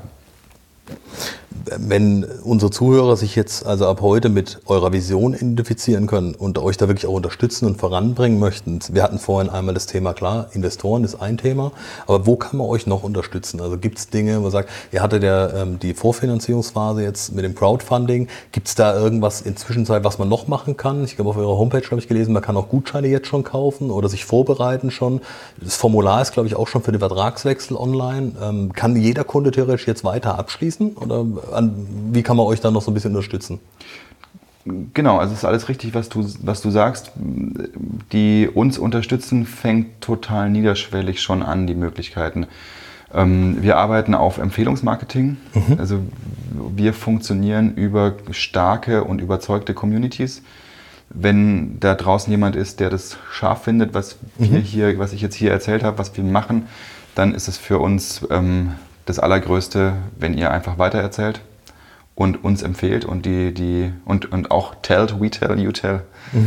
Wenn unsere Zuhörer sich jetzt also ab heute mit eurer Vision identifizieren können und euch da wirklich auch unterstützen und voranbringen möchten, wir hatten vorhin einmal das Thema, klar, Investoren ist ein Thema, aber wo kann man euch noch unterstützen? Also gibt es Dinge, wo man sagt, ihr hattet ja die Vorfinanzierungsphase jetzt mit dem Crowdfunding, gibt es da irgendwas in Zwischenzeit, was man noch machen kann? Ich glaube, auf eurer Homepage habe ich gelesen, man kann auch Gutscheine jetzt schon kaufen oder sich vorbereiten schon. Das Formular ist, glaube ich, auch schon für den Vertragswechsel online. Kann jeder Kunde theoretisch jetzt weiter abschließen oder wie kann man euch da noch so ein bisschen unterstützen? Genau, also es ist alles richtig, was du sagst. Die uns unterstützen, fängt total niederschwellig schon an, die Möglichkeiten. Wir arbeiten auf Empfehlungsmarketing. Also wir funktionieren über starke und überzeugte Communities. Wenn da draußen jemand ist, der das scharf findet, was ich jetzt hier erzählt habe, was wir machen, dann ist es für uns das Allergrößte, wenn ihr einfach weitererzählt und uns empfehlt und und auch tellt, we tell, you tell,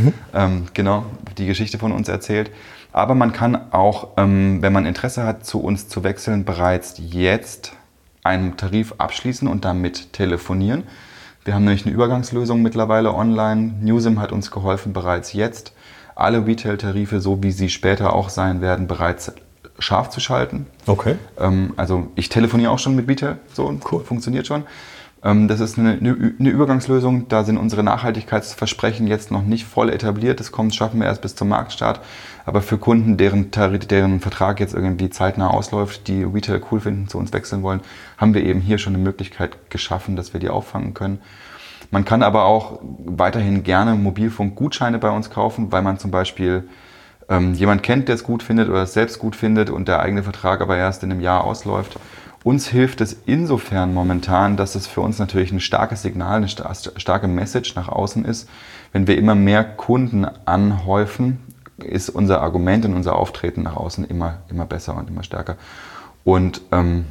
genau, die Geschichte von uns erzählt. Aber man kann auch, wenn man Interesse hat, zu uns zu wechseln, bereits jetzt einen Tarif abschließen und damit telefonieren. Wir haben nämlich eine Übergangslösung mittlerweile online. Newsim hat uns geholfen, bereits jetzt alle Retail-Tarife, so wie sie später auch sein werden, bereits scharf zu schalten. Okay. Also ich telefoniere auch schon mit Retail, so cool. Funktioniert schon. Das ist eine Übergangslösung, da sind unsere Nachhaltigkeitsversprechen jetzt noch nicht voll etabliert. Das schaffen wir erst bis zum Marktstart. Aber für Kunden, deren Vertrag jetzt irgendwie zeitnah ausläuft, die Retail cool finden, zu uns wechseln wollen, haben wir eben hier schon eine Möglichkeit geschaffen, dass wir die auffangen können. Man kann aber auch weiterhin gerne Mobilfunkgutscheine bei uns kaufen, weil man zum Beispiel jemand kennt, der es gut findet oder es selbst gut findet und der eigene Vertrag aber erst in einem Jahr ausläuft. Uns hilft es insofern momentan, dass es für uns natürlich ein starkes Signal, eine starke Message nach außen ist. Wenn wir immer mehr Kunden anhäufen, ist unser Argument und unser Auftreten nach außen immer besser und immer stärker. Und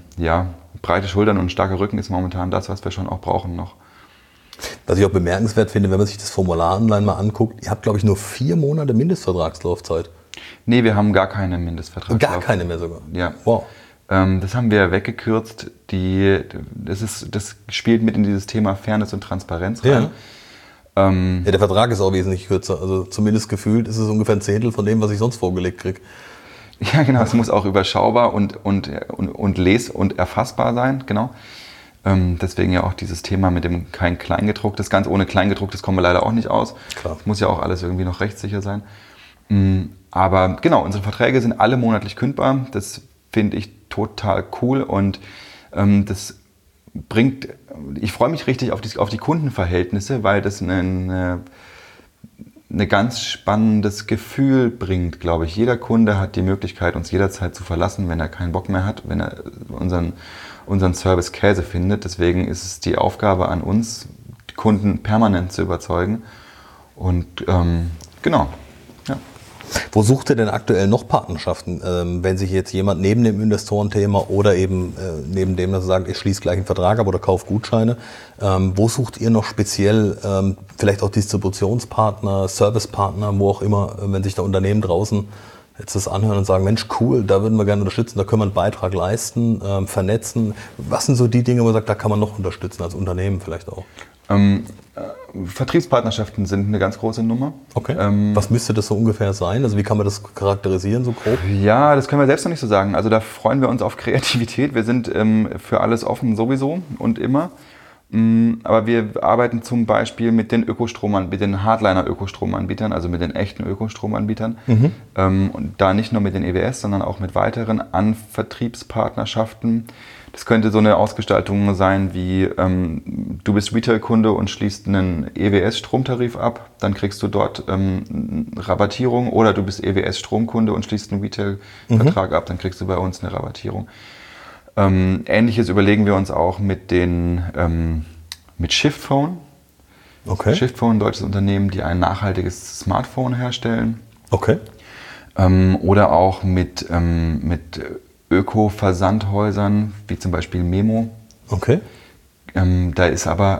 breite Schultern und ein starker Rücken ist momentan das, was wir schon auch brauchen noch. Was ich auch bemerkenswert finde, wenn man sich das Formular online mal anguckt, ihr habt, glaube ich, nur 4 Monate Mindestvertragslaufzeit. Nee, wir haben gar keine Mindestvertragslaufzeit. Gar keine mehr sogar? Ja. Wow. Das haben wir weggekürzt. Das spielt mit in dieses Thema Fairness und Transparenz rein. Ja. Der Vertrag ist auch wesentlich kürzer. Also zumindest gefühlt ist es ungefähr ein Zehntel von dem, was ich sonst vorgelegt kriege. Ja, genau. Es muss auch überschaubar und les- und erfassbar sein. Genau. Deswegen ja auch dieses Thema mit dem kein Kleingedrucktes. Ganz ohne Kleingedrucktes kommen wir leider auch nicht aus. Klar. Es muss ja auch alles irgendwie noch rechtssicher sein. Aber genau, unsere Verträge sind alle monatlich kündbar. Das finde ich total cool und ich freue mich richtig auf die Kundenverhältnisse, weil das ein ganz spannendes Gefühl bringt, glaube ich. Jeder Kunde hat die Möglichkeit, uns jederzeit zu verlassen, wenn er keinen Bock mehr hat, wenn er unseren Service Käse findet. Deswegen ist es die Aufgabe an uns, die Kunden permanent zu überzeugen. Und genau, ja. Wo sucht ihr denn aktuell noch Partnerschaften, wenn sich jetzt jemand neben dem Investorenthema oder eben neben dem, dass er sagt, ich schließe gleich einen Vertrag ab oder kaufe Gutscheine, wo sucht ihr noch speziell vielleicht auch Distributionspartner, Servicepartner, wo auch immer, wenn sich da Unternehmen draußen jetzt das anhören und sagen, Mensch, cool, da würden wir gerne unterstützen, da können wir einen Beitrag leisten, vernetzen. Was sind so die Dinge, wo man sagt, da kann man noch unterstützen als Unternehmen vielleicht auch? Vertriebspartnerschaften sind eine ganz große Nummer. Okay. Was müsste das so ungefähr sein? Also wie kann man das charakterisieren, so grob? Ja, das können wir selbst noch nicht so sagen. Also da freuen wir uns auf Kreativität. Wir sind für alles offen sowieso und immer. Aber wir arbeiten zum Beispiel mit den mit den Hardliner-Ökostromanbietern, also mit den echten Ökostromanbietern. Und da nicht nur mit den EWS, sondern auch mit weiteren Vertriebspartnerschaften. Das könnte so eine Ausgestaltung sein wie, du bist Retail-Kunde und schließt einen EWS-Stromtarif ab, dann kriegst du dort Rabattierung, oder du bist EWS-Stromkunde und schließt einen Retail-Vertrag ab, dann kriegst du bei uns eine Rabattierung. Ähnliches überlegen wir uns auch mit Shiftphone. Okay. Shiftphone, ein deutsches Unternehmen, die ein nachhaltiges Smartphone herstellen. Okay. Oder auch mit Öko-Versandhäusern, wie zum Beispiel Memo. Okay. Da ist aber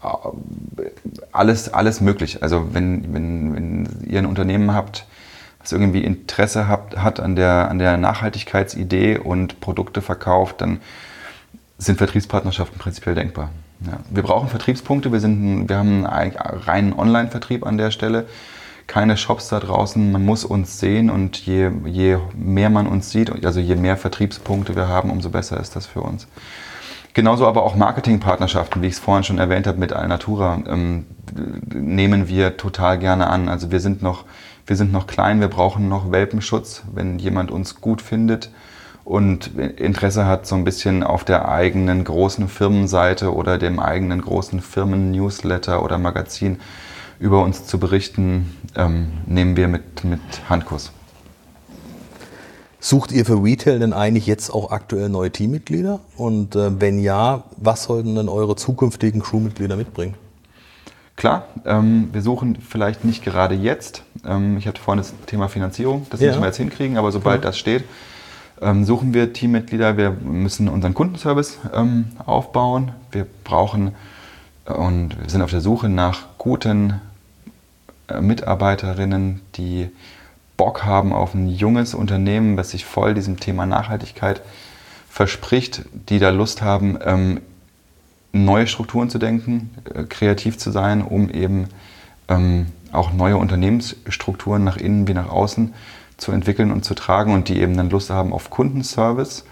alles möglich. Also wenn ihr ein Unternehmen habt, was irgendwie Interesse hat an der Nachhaltigkeitsidee und Produkte verkauft, dann sind Vertriebspartnerschaften prinzipiell denkbar. Ja. Wir brauchen Vertriebspunkte, wir haben einen reinen Online-Vertrieb an der Stelle, keine Shops da draußen, man muss uns sehen, und je mehr man uns sieht, also je mehr Vertriebspunkte wir haben, umso besser ist das für uns. Genauso aber auch Marketingpartnerschaften, wie ich es vorhin schon erwähnt habe mit Alnatura, nehmen wir total gerne an. Also wir sind noch klein, wir brauchen noch Welpenschutz, wenn jemand uns gut findet und Interesse hat, so ein bisschen auf der eigenen großen Firmenseite oder dem eigenen großen Firmen-Newsletter oder Magazin über uns zu berichten, nehmen wir mit Handkuss. Sucht ihr für Retail denn eigentlich jetzt auch aktuell neue Teammitglieder? Und wenn ja, was sollten denn eure zukünftigen Crewmitglieder mitbringen? Klar, wir suchen vielleicht nicht gerade jetzt. Ich hatte vorhin das Thema Finanzierung, das müssen wir jetzt hinkriegen, aber sobald das steht, suchen wir Teammitglieder. Wir müssen unseren Kundenservice aufbauen. Wir brauchen und wir sind auf der Suche nach guten Mitarbeiterinnen, die Bock haben auf ein junges Unternehmen, das sich voll diesem Thema Nachhaltigkeit verspricht, die da Lust haben, neue Strukturen zu denken, kreativ zu sein, um eben auch neue Unternehmensstrukturen nach innen wie nach außen zu entwickeln und zu tragen, und die eben dann Lust haben auf Kundenservice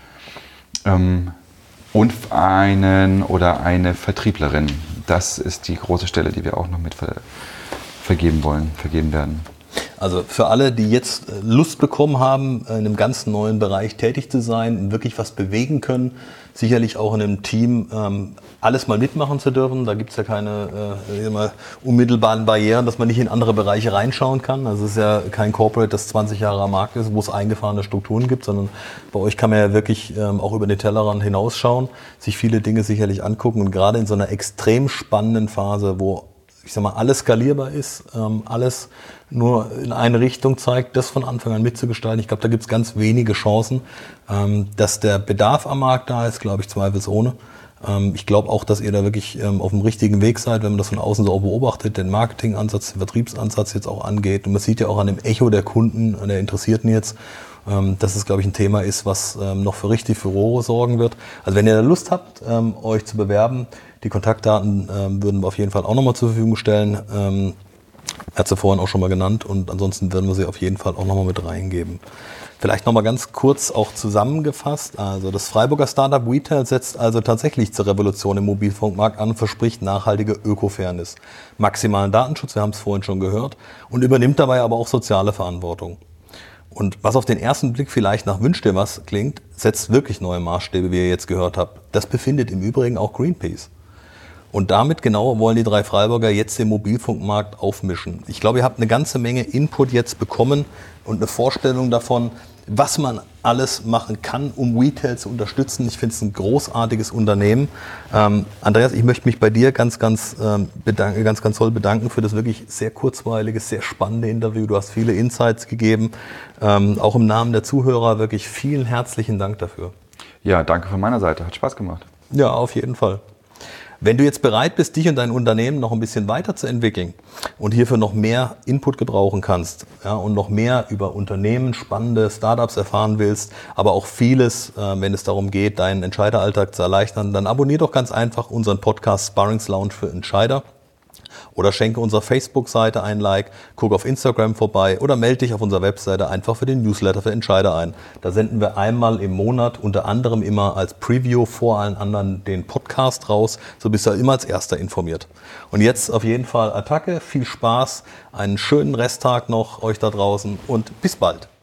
und einen oder eine Vertrieblerin. Das ist die große Stelle, die wir auch noch mit vergeben werden. Also für alle, die jetzt Lust bekommen haben, in einem ganz neuen Bereich tätig zu sein, wirklich was bewegen können, sicherlich auch in einem Team alles mal mitmachen zu dürfen. Da gibt es ja keine unmittelbaren Barrieren, dass man nicht in andere Bereiche reinschauen kann. Also es ist ja kein Corporate, das 20 Jahre am Markt ist, wo es eingefahrene Strukturen gibt, sondern bei euch kann man ja wirklich auch über den Tellerrand hinausschauen, sich viele Dinge sicherlich angucken, und gerade in so einer extrem spannenden Phase, wo ich sag mal, alles skalierbar ist, alles nur in eine Richtung zeigt, das von Anfang an mitzugestalten. Ich glaube, da gibt es ganz wenige Chancen. Dass der Bedarf am Markt da ist, glaube ich, zweifelsohne. Ich glaube auch, dass ihr da wirklich auf dem richtigen Weg seid, wenn man das von außen so auch beobachtet, den Marketingansatz, den Vertriebsansatz jetzt auch angeht. Und man sieht ja auch an dem Echo der Kunden, der Interessierten jetzt, dass es, glaube ich, ein Thema ist, was noch für richtig Furore sorgen wird. Also wenn ihr da Lust habt, euch zu bewerben, die Kontaktdaten würden wir auf jeden Fall auch nochmal zur Verfügung stellen. Hat sie vorhin auch schon mal genannt, und ansonsten werden wir sie auf jeden Fall auch nochmal mit reingeben. Vielleicht nochmal ganz kurz auch zusammengefasst. Also das Freiburger Startup Retail setzt also tatsächlich zur Revolution im Mobilfunkmarkt an und verspricht nachhaltige Ökofairness, maximalen Datenschutz, wir haben es vorhin schon gehört, und übernimmt dabei aber auch soziale Verantwortung. Und was auf den ersten Blick vielleicht nach Wünsch dir was klingt, setzt wirklich neue Maßstäbe, wie ihr jetzt gehört habt. Das befindet im Übrigen auch Greenpeace. Und damit genau wollen die drei Freiburger jetzt den Mobilfunkmarkt aufmischen. Ich glaube, ihr habt eine ganze Menge Input jetzt bekommen und eine Vorstellung davon, was man alles machen kann, um Retail zu unterstützen. Ich finde es ein großartiges Unternehmen. Andreas, ich möchte mich bei dir ganz toll bedanken für das wirklich sehr kurzweilige, sehr spannende Interview. Du hast viele Insights gegeben. Auch im Namen der Zuhörer wirklich vielen herzlichen Dank dafür. Ja, danke von meiner Seite. Hat Spaß gemacht. Ja, auf jeden Fall. Wenn du jetzt bereit bist, dich und dein Unternehmen noch ein bisschen weiterzuentwickeln und hierfür noch mehr Input gebrauchen kannst, ja, und noch mehr über Unternehmen, spannende Startups erfahren willst, aber auch vieles, wenn es darum geht, deinen Entscheideralltag zu erleichtern, dann abonnier doch ganz einfach unseren Podcast Sparrings Lounge für Entscheider. Oder schenke unserer Facebook-Seite ein Like, guck auf Instagram vorbei oder melde dich auf unserer Webseite einfach für den Newsletter für Entscheider ein. Da senden wir einmal im Monat unter anderem immer als Preview vor allen anderen den Podcast raus. So bist du immer als Erster informiert. Und jetzt auf jeden Fall Attacke, viel Spaß, einen schönen Resttag noch euch da draußen und bis bald.